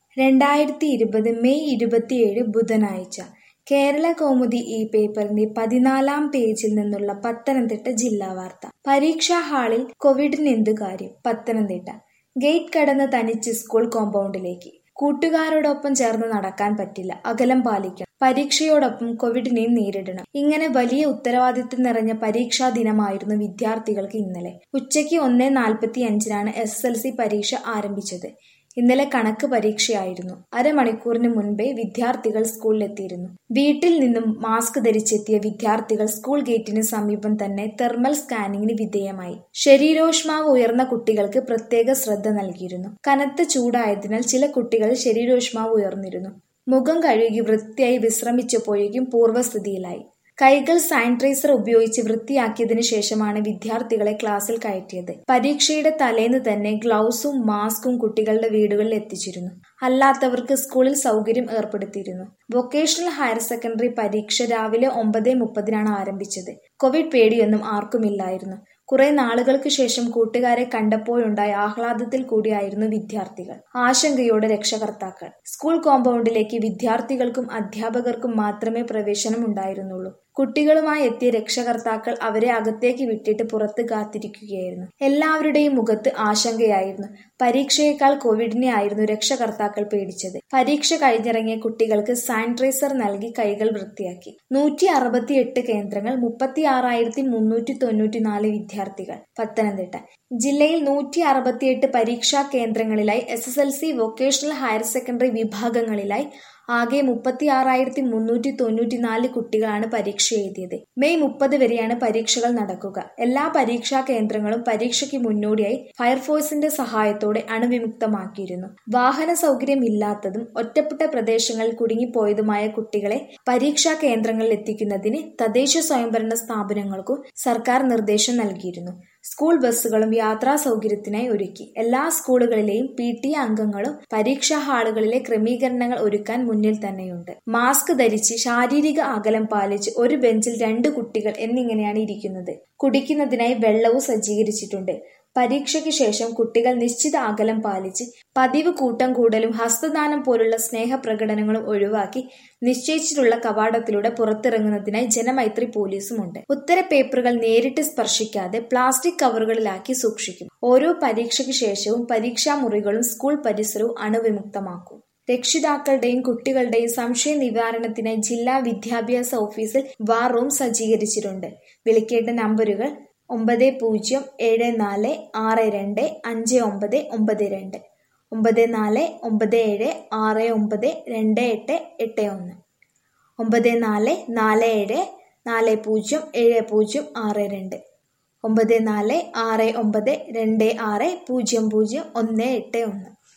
2020 May 27 ബുധനാഴ്ച കേരളകൗമുദി ഈ പേപ്പറിന്റെ 14-ാം പേജിൽ നിന്നുള്ള പത്തനംതിട്ട ജില്ലാ വാർത്ത. പരീക്ഷാ ഹാളിൽ കോവിഡിനെന്തു കാര്യം? പത്തനംതിട്ട. ഗേറ്റ് കടന്ന് തനിച്ച് സ്കൂൾ കോമ്പൗണ്ടിലേക്ക്. കൂട്ടുകാരോടൊപ്പം ചേർന്ന് നടക്കാൻ പറ്റില്ല, അകലം പാലിക്കണം. പരീക്ഷയോടൊപ്പം കോവിഡിനെയും നേരിടണം. ഇങ്ങനെ വലിയ ഉത്തരവാദിത്തം നിറഞ്ഞ പരീക്ഷാ ദിനമായിരുന്നു വിദ്യാർത്ഥികൾക്ക് ഇന്നലെ. ഉച്ചയ്ക്ക് 1:45-നാണ് SSLC പരീക്ഷ ആരംഭിച്ചത്. ഇന്നലെ കണക്ക് പരീക്ഷയായിരുന്നു. അരമണിക്കൂറിന് മുൻപേ വിദ്യാർത്ഥികൾ സ്കൂളിലെത്തിയിരുന്നു. വീട്ടിൽ നിന്നും മാസ്ക് ധരിച്ചെത്തിയ വിദ്യാർത്ഥികൾ സ്കൂൾ ഗേറ്റിന് സമീപം തന്നെ തെർമൽ സ്കാനിങ്ങിന് വിധേയമായി. ശരീരോഷ്മാവ് ഉയർന്ന കുട്ടികൾക്ക് പ്രത്യേക ശ്രദ്ധ നൽകിയിരുന്നു. കനത്ത ചൂടായതിനാൽ ചില കുട്ടികളിൽ ശരീരോഷ്മാവ് ഉയർന്നിരുന്നു. മുഖം കഴുകി വൃത്തിയായി വിശ്രമിച്ചപ്പോഴേക്കും പൂർവ്വസ്ഥിതിയിലായി. കൈകൾ സാനിറ്റൈസർ ഉപയോഗിച്ച് വൃത്തിയാക്കിയതിനു ശേഷമാണ് വിദ്യാർത്ഥികളെ ക്ലാസ്സിൽ കയറ്റിയത്. പരീക്ഷയുടെ തലേന്ന് തന്നെ ഗ്ലൗസും മാസ്കും കുട്ടികളുടെ വീടുകളിൽ എത്തിച്ചിരുന്നു. അല്ലാത്തവർക്ക് സ്കൂളിൽ സൗകര്യം ഏർപ്പെടുത്തിയിരുന്നു. വൊക്കേഷണൽ ഹയർ സെക്കൻഡറി പരീക്ഷ രാവിലെ 9:30-നാണ് ആരംഭിച്ചത്. കോവിഡ് പേടിയൊന്നും ആർക്കുമില്ലായിരുന്നു. കുറെ നാളുകൾക്ക് ശേഷം കൂട്ടുകാരെ കണ്ടപ്പോഴുണ്ടായ ആഹ്ലാദത്തിൽ കൂടിയായിരുന്നു വിദ്യാർത്ഥികൾ. ആശങ്കയോടെ രക്ഷകർത്താക്കൾ. സ്കൂൾ കോമ്പൗണ്ടിലേക്ക് വിദ്യാർത്ഥികൾക്കും അധ്യാപകർക്കും മാത്രമേ പ്രവേശനം ഉണ്ടായിരുന്നുള്ളൂ. കുട്ടികളുമായി എത്തിയ രക്ഷകർത്താക്കൾ അവരെ അകത്തേക്ക് വിട്ടിട്ട് പുറത്ത് കാത്തിരിക്കുകയായിരുന്നു. എല്ലാവരുടെയും മുഖത്ത് ആശങ്കയായിരുന്നു. പരീക്ഷയേക്കാൾ കോവിഡിനെ ആയിരുന്നു രക്ഷകർത്താക്കൾ പേടിച്ചത്. പരീക്ഷ കഴിഞ്ഞിറങ്ങിയ കുട്ടികൾക്ക് സാനിറ്റൈസർ നൽകി കൈകൾ വൃത്തിയാക്കി. 168 കേന്ദ്രങ്ങൾ, 36,394 വിദ്യാർത്ഥികൾ. പത്തനംതിട്ട ജില്ലയിൽ 168 പരീക്ഷാ കേന്ദ്രങ്ങളിലായി SSLC, വൊക്കേഷണൽ ഹയർ സെക്കൻഡറി വിഭാഗങ്ങളിലായി ആകെ 36,394 കുട്ടികളാണ് പരീക്ഷ എഴുതിയത്. മെയ് 30 വരെയാണ് പരീക്ഷകൾ നടക്കുക. എല്ലാ പരീക്ഷാ കേന്ദ്രങ്ങളും പരീക്ഷയ്ക്ക് മുന്നോടിയായി ഫയർഫോഴ്സിന്റെ സഹായത്തോടെ അണുവിമുക്തമാക്കിയിരുന്നു. വാഹന സൗകര്യം ഇല്ലാത്തതും ഒറ്റപ്പെട്ട പ്രദേശങ്ങളിൽ കുടുങ്ങിപ്പോയതുമായ കുട്ടികളെ പരീക്ഷാ കേന്ദ്രങ്ങളിൽ എത്തിക്കുന്നതിന് തദ്ദേശ സ്വയംഭരണ സ്ഥാപനങ്ങൾക്കും സർക്കാർ നിർദ്ദേശം നൽകിയിരുന്നു. സ്കൂൾ ബസ്സുകളും യാത്രാ സൗകര്യത്തിനായി ഒരുക്കി. എല്ലാ സ്കൂളുകളിലെയും PTA അംഗങ്ങളും പരീക്ഷാ ഹാളുകളിലെ ക്രമീകരണങ്ങൾ ഒരുക്കാൻ മുന്നിൽ തന്നെയുണ്ട്. മാസ്ക് ധരിച്ച്, ശാരീരിക അകലം പാലിച്ച് ഒരു ബെഞ്ചിൽ 2 കുട്ടികൾ എന്നിങ്ങനെയാണ് ഇരിക്കുന്നത്. കുടിക്കുന്നതിനായി വെള്ളവും സജ്ജീകരിച്ചിട്ടുണ്ട്. പരീക്ഷയ്ക്ക് ശേഷം കുട്ടികൾ നിശ്ചിത അകലം പാലിച്ച് പതിവ് കൂട്ടം കൂടലും ഹസ്തദാനം പോലുള്ള സ്നേഹപ്രകടനങ്ങളും ഒഴിവാക്കി നിശ്ചയിച്ചിട്ടുള്ള കവാടത്തിലൂടെ പുറത്തിറങ്ങുന്നതിനായി ജനമൈത്രി പോലീസുമുണ്ട്. ഉത്തരപേപ്പറുകൾ നേരിട്ട് സ്പർശിക്കാതെ പ്ലാസ്റ്റിക് കവറുകളിലാക്കി സൂക്ഷിക്കും. ഓരോ പരീക്ഷയ്ക്ക് ശേഷവും പരീക്ഷാ മുറികളും സ്കൂൾ പരിസരവും അണുവിമുക്തമാക്കും. രക്ഷിതാക്കളുടെയും കുട്ടികളുടെയും സംശയ നിവാരണത്തിനായി ജില്ലാ വിദ്യാഭ്യാസ ഓഫീസിൽ വാർ റൂം സജ്ജീകരിച്ചിട്ടുണ്ട്. വിളിക്കേണ്ട നമ്പറുകൾ 9004625992, 9497692881, 9447407062, 946926000181.